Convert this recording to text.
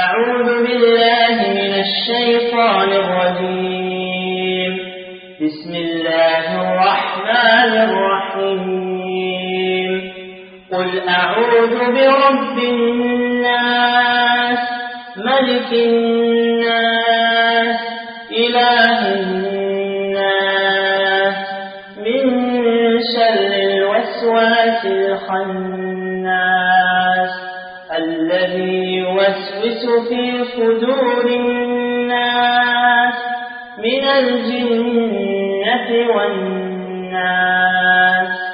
أعوذ بالله من الشيطان الرجيم. بسم الله الرحمن الرحيم. قل أعوذ برب الناس ملك الناس إله الناس من شر الوسواس الخناس الذي يوسوس في صدور الناس من الجنة والناس.